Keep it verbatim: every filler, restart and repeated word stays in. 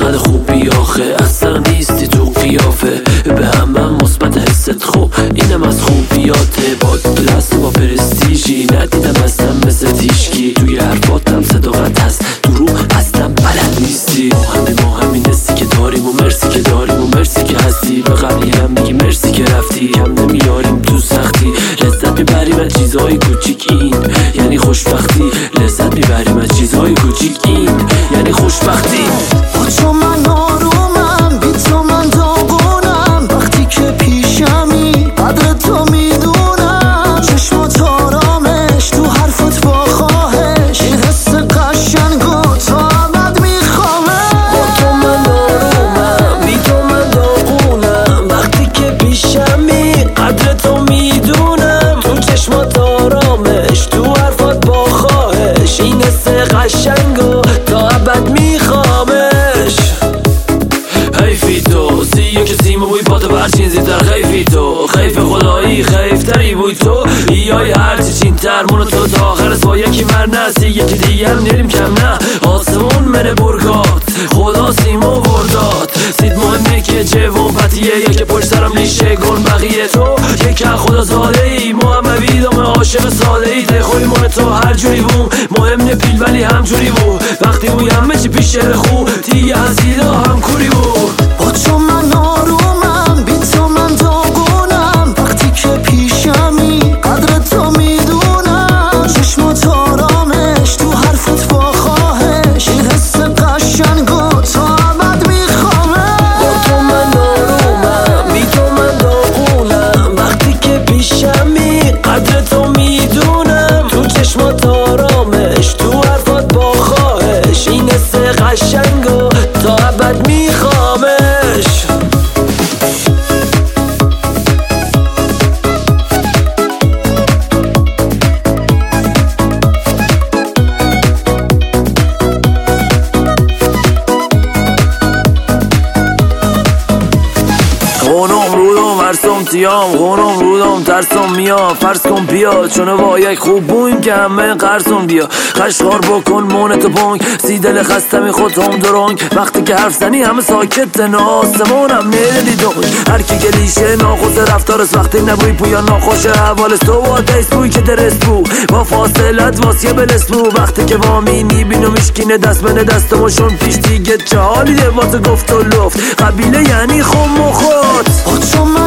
چقدر خوبی آخه، اصلا نیستی تو قیافه. به همه مثبت حست خوب، اینم از خوبیاته. با کلاس با پرستیژی ندیدم اصلا مثل تیشکی. توی حرفاتم صداقت هست، دروغ اصلا بلد نیستی. ما همه ما همین حسی که داریم و مرسی که داریم و مرسی که هستی. به قبلی هم میگی مرسی که رفتی، کم نمیاریم تو سختی. لذت میبریم از چیزهای کوچیک، این یعنی خوشبختی. لذت میبریم از چیزهای کوچیک، این یعنی خوشبختی. با تو من آرومم، بی تو من داغونم. وقتی که پیشمی قدر تو میدونم. چشمات آرامش تو حرفت با خواهش، این حس قشنگو تا ابد میخوامش. با تو من آرومم، بی تو من داغونم. وقتی که پیشمی قدر تو میدونم. تو چشمات آرامش تو حرفت با خواهش، این حس قشنگو تا ابد میخوامش. حیفی تو سیه که سیم بوی پاتو برچین زیدر. خیفی تو خیف خدایی، خیفتری بوی تو. ایای هرچی چین تر مونو تو تا آخر با یکی مرنسی. یکی دیگه هم نریم کم نه، آسمون منه برگات. خدا سیمو ورداد سید مهمه که جوون پتیه. یکی پشت سرم لیشه گن بقیه تو. یکی خدا زاده ای محمدی دامه عاشق ساده ای. دخوی مونه تو هر جوری بوم مهم نپیل ولی همجوری بو. وقتی بوی همه چی پیش خو دیگه هزیدا هم کوری بو. با تو من آرومم، بی تو من داغونم. وقتی که پیشمی قدر تو میدونم. چشمات آرامش تو حرفت با خواهش، این حس قشنگو تا ابد میخوامش. با تو من آرومم، بی تو من داغونم. وقتی که پیشمی قدر تو میدونم. تو چشمات آرامش تو حرفت با خواهش، این حس قشنگو تا ابد میخوامش. خونم رودم ورسم تیام، خونم رودم ترسم میام. فرض کن بیا چونه با یک خوب بویم که همه قرصم بیا. خشخار بکن مونت پونگ، سی دل خستمی خود هم درونگ. وقتی که حرف زنی همه ساکت نه، آسمونم نیدی دونگ. هر کی گلیشه ناخوش رفتارست، وقتی نبوی پویا ناخوشه حوالست. تو با دیست بوی که درست بو، با فاصلت واسیه بلست بو. وقتی که وامینی بینو میشکینه دست بنه دستموشون پیش دیگه. چه حالی ده واسه گفت و لفت قبیله یعنی خم و خود. با تو من